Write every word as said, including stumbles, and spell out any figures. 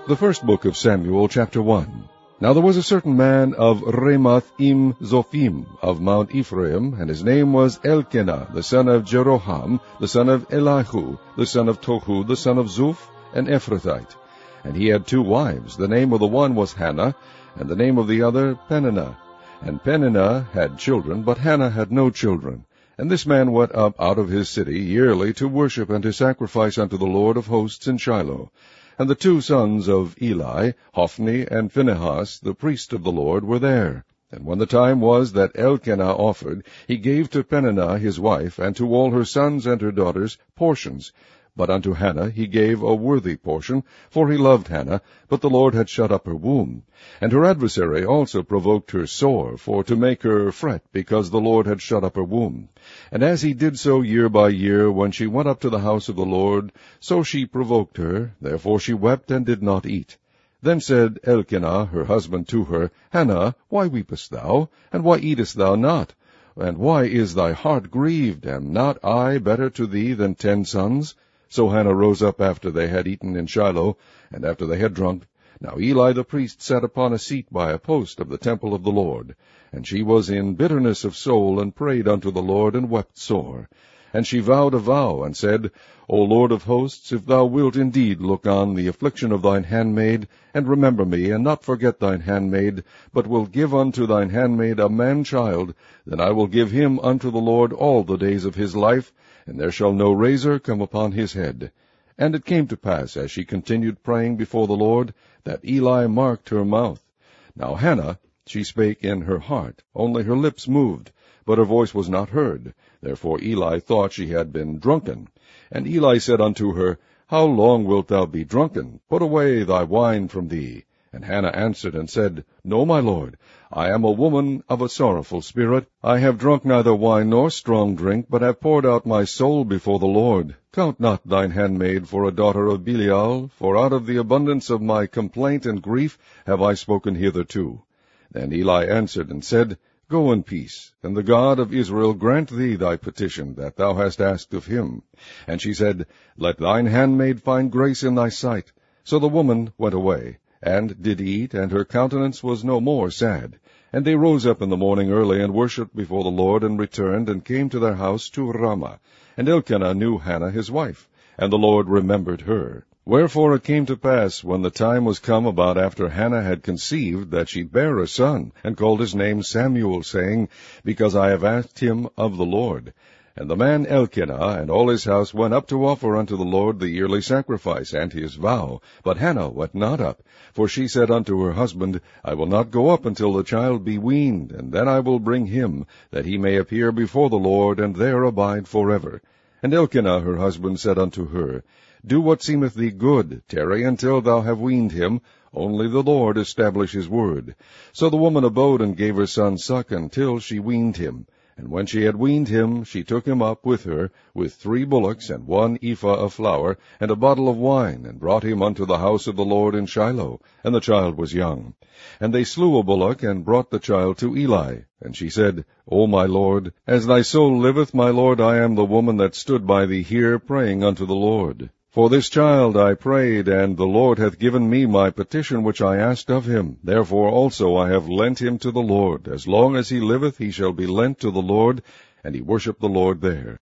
The first book of Samuel, chapter one. Now there was a certain man of Ramath-im-Zophim of Mount Ephraim, and his name was Elkanah, the son of Jeroham, the son of Elihu, the son of Tohu, the son of Zuph, an Ephrathite. And he had two wives. The name of the one was Hannah, and the name of the other Peninnah. And Peninnah had children, but Hannah had no children. And this man went up out of his city yearly to worship and to sacrifice unto the Lord of hosts in Shiloh. And the two sons of Eli, Hophni and Phinehas, the priest of the Lord, were there. And when the time was that Elkanah offered, he gave to Peninnah his wife, and to all her sons and her daughters, portions. But unto Hannah he gave a worthy portion, for he loved Hannah, but the Lord had shut up her womb. And her adversary also provoked her sore, for to make her fret, because the Lord had shut up her womb. And as he did so year by year, when she went up to the house of the Lord, so she provoked her, therefore she wept and did not eat. Then said Elkanah her husband to her, Hannah, why weepest thou, and why eatest thou not? And why is thy heart grieved? Am not I better to thee than ten sons? So Hannah rose up after they had eaten in Shiloh, and after they had drunk. Now Eli the priest sat upon a seat by a post of the temple of the Lord. And she was in bitterness of soul, and prayed unto the Lord, and wept sore. And she vowed a vow, and said, O Lord of hosts, if thou wilt indeed look on the affliction of thine handmaid, and remember me, and not forget thine handmaid, but will give unto thine handmaid a man-child, then I will give him unto the Lord all the days of his life, and there shall no razor come upon his head. And it came to pass, as she continued praying before the Lord, that Eli marked her mouth. Now Hannah, she spake in her heart, only her lips moved, but her voice was not heard. Therefore Eli thought she had been drunken. And Eli said unto her, How long wilt thou be drunken? Put away thy wine from thee. And Hannah answered and said, No, my lord, I am a woman of a sorrowful spirit. I have drunk neither wine nor strong drink, but have poured out my soul before the Lord. Count not thine handmaid for a daughter of Belial, for out of the abundance of my complaint and grief have I spoken hitherto. Then Eli answered and said, Go in peace, and the God of Israel grant thee thy petition that thou hast asked of him. And she said, Let thine handmaid find grace in thy sight. So the woman went away, and did eat, and her countenance was no more sad. And they rose up in the morning early, and worshipped before the Lord, and returned, and came to their house to Ramah. And Elkanah knew Hannah his wife, and the Lord remembered her. Wherefore it came to pass, when the time was come about after Hannah had conceived, that she bare a son, and called his name Samuel, saying, Because I have asked him of the Lord. And the man Elkanah and all his house went up to offer unto the Lord the yearly sacrifice and his vow. But Hannah went not up, for she said unto her husband, I will not go up until the child be weaned, and then I will bring him, that he may appear before the Lord, and there abide forever. And Elkanah her husband said unto her, Do what seemeth thee good, tarry until thou have weaned him, only the Lord establish his word. So the woman abode and gave her son suck until she weaned him. And when she had weaned him, she took him up with her, with three bullocks, and one ephah of flour, and a bottle of wine, and brought him unto the house of the Lord in Shiloh. And the child was young. And they slew a bullock, and brought the child to Eli. And she said, O my lord, as thy soul liveth, my lord, I am the woman that stood by thee here, praying unto the Lord. For this child I prayed, and the Lord hath given me my petition which I asked of him. Therefore also I have lent him to the Lord. As long as he liveth, he shall be lent to the Lord. And he worshipped the Lord there.